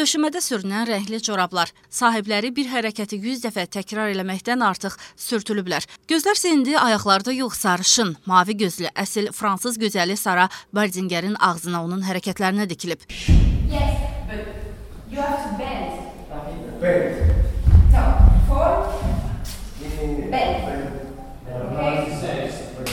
Döşəmədə sürünən rəngli corablar. Sahibləri bir hərəkəti 100 dəfə təkrar eləməkdən artıq sürtülüblər. Gözlər indi ayaqlarda yox, sarışın, mavi gözlü, əsl fransız gözəli Sara Barzingerin ağzına onun hərəkətlərinə dikilib. Yes, but you have to bend. Bend. So, four. Bend. Okay.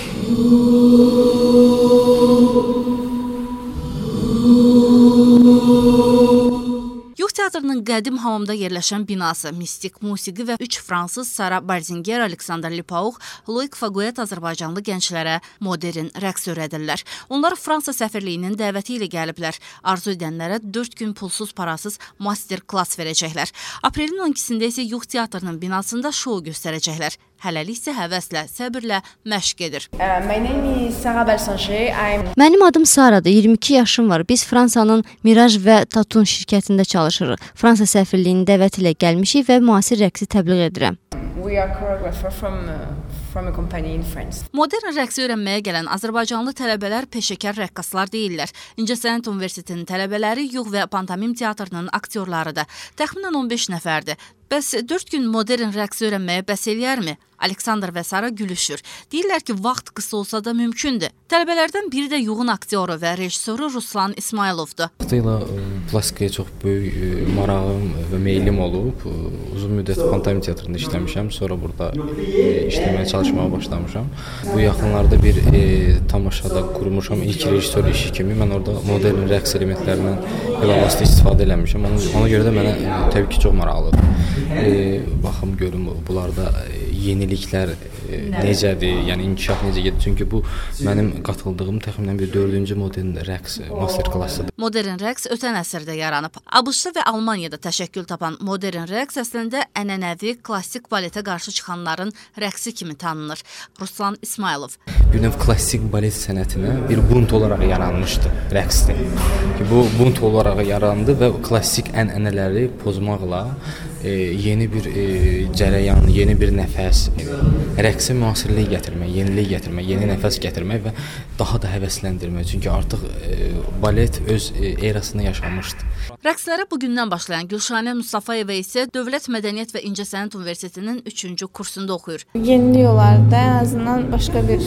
Yuh teatrının qədim hamamda yerləşən binası, mistik musiqi və 3 fransız Sara Barzinger, Alexander Lipauq, Loic Faguet azərbaycanlı gənclərə modern rəqs öyrədirlər. Onlar Fransa səfirliyinin dəvəti ilə gəliblər. Arzu edənlərə 4 gün pulsuz parasız master klass verəcəklər. Aprelin 12-sində isə Yuh teatrının binasında şou göstərəcəklər. Hələlik isə həvəslə, səbirlə məşq edir. My name is Sara Barzinger. Mənim adım Saradır, 22 yaşım var. Biz Fransanın Miraj və Tatun şirkətində çalışırıq. Fransa səfirliyinin dəvəti ilə gəlmişik və müasir rəqsi təbliğ edirəm. We are choreographer from a company in France. Modern rəqsi öyrənməyə gələn azərbaycanlı tələbələr peşəkar rəqqaslar deyirlər. İncəsənət Universitetinin tələbələri Yuh və Pantomim teatrının aktyorlarıdır. Təxminən 15 nəfərdir. Bəs 4 gün modern rəqs öyrənməyə bəs eləyərmi? Alexander və Sara gülüşür. Deyirlər ki, vaxt qısa olsa da mümkündür. Tələbələrdən biri də Yuhun aktyoru və rejissoru Ruslan İsmayılovdur. Vaxtilə plastikaya çox böyük marağım və meylim olub. Uzun müddət Pantomim teatrında işləmişəm. Sonra burada işləməyə çalışmağa başlamışam. Bu yaxınlarda bir tamaşada qurmuşam. İlk rejissor işi kimi mən orada modern rəqs elementlərindən əlavəli istifadə eləmişəm. Ona görə də mənə təbii ki, çox maraqlıdır. Baxım görüm bunlarda yeniliklər necədir, yəni inkişaf necə gedir. Çünki bu mənim qatıldığım təxminən bir 4-cü modern rəqs master klassıdır. Modern rəqs ötən əsrdə yaranıb. ABŞ-da və Almaniyada təşəkkül tapan modern rəqs əslində ənənəvi klassik baletə qarşı çıxanların rəqsi kimi tanınır. Ruslan İsmayılov. Bir növ klassik balet sənətinə bir bunt olaraq yaranmışdı rəqsdir. Bu bunt olaraq yarandı və klassik ənənələri pozmaqla yeni bir cərəyan, yeni bir nəfəs, rəqsə müasirlik gətirmək, yenilik gətirmək, yeni nəfəs gətirmək və daha da həvəsləndirmək. Çünki artıq balet öz erasını yaşamışdı. Rəqslərə bugündən başlayan Gülşanə Mustafayeva isə Dövlət Mədəniyyət və İncəsənət Universitetinin 3-cü kursunda oxuyur. Yenilik olardı, ən azından başqa bir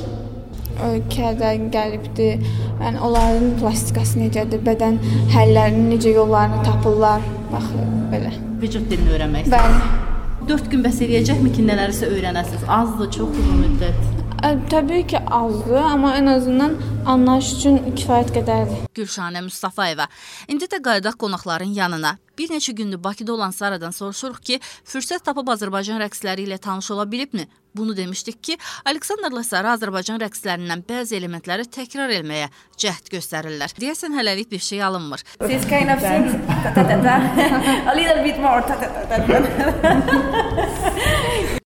ölkədən gəlibdir. Yəni onların plastikası necədir, bədən həllərinin necə yollarını tapırlar, bax belə. Vücud dilini öyrənmək istəyir. Bəli. 4 gün bəs eləyəcəkmi ki, nələrsə öyrənəsiniz? Azdır, çox uzun müddət. Təbii ki, azdır, amma ən azından anlayış üçün kifayət qədərdir. Gülşanə Mustafayeva. İndi də qayıdaq qonaqların yanına. Bir neçə gündür Bakıda olan Saradan soruşuruq ki, fürsət tapıb Azərbaycan rəqsləri ilə tanış ola bilibmi? Bunu demişdik ki, Alexanderlə Sara Azərbaycan rəqslərindən bəzi elementləri təkrar etməyə cəhd göstərirlər. Deyəsən hələlik bir şey alınmır. This kind of thing, a little bit more.